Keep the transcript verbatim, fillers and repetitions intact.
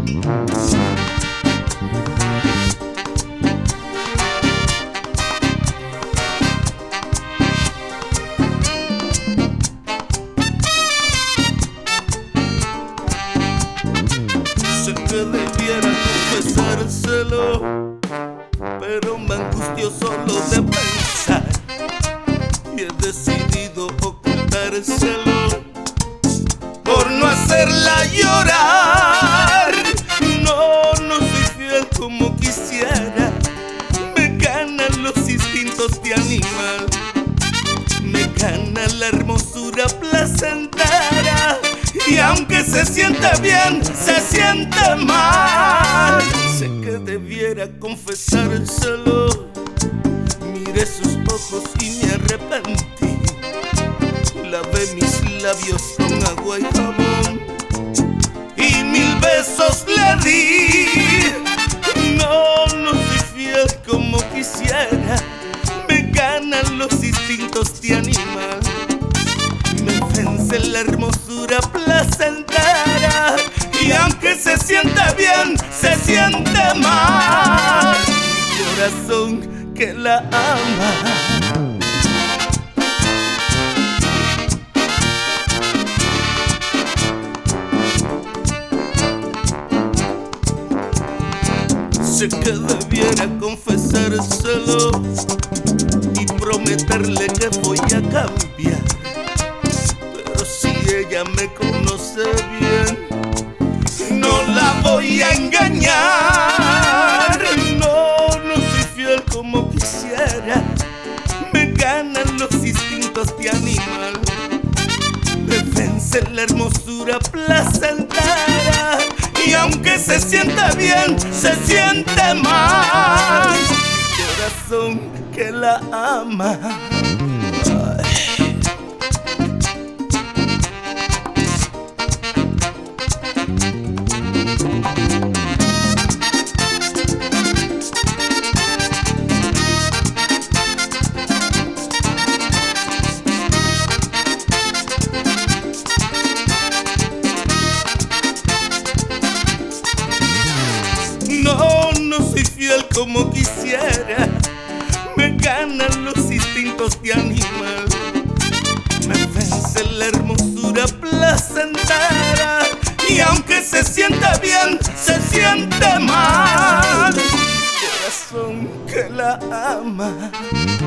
Sé que debiera confesárselo, pero me angustio solo de pensar y he decidido ocultárselo por no hacerla llorar. No, no soy fiel como quisiera, me ganan los instintos de animal, me gana la hermosura placentera, y aunque se siente bien, se siente mal. Sé que debiera confesárselo, miré sus ojos y me arrepentí, lavé mis labios con agua y jabón y mil besos le di. No, no soy fiel como quisiera, me ganan los instintos de animal, me vence la hermosura placentera, y aunque se siente bien, se siente mal. Mi corazón que la ama sé que debiera confesárselo y prometerle que voy a cambiar, pero si ella me conoce bien, no la voy a engañar. No, no soy fiel como quisiera, me ganan los instintos de animal, me vence la hermosura placentera, y aunque se siente bien, se siente mal. Mi corazón que la ama. Ay. No, no soy fiel como quisiera, me ganan los instintos de animal, me vence la hermosura placentera, y aunque se sienta bien, se siente mal. Mi corazón que la ama.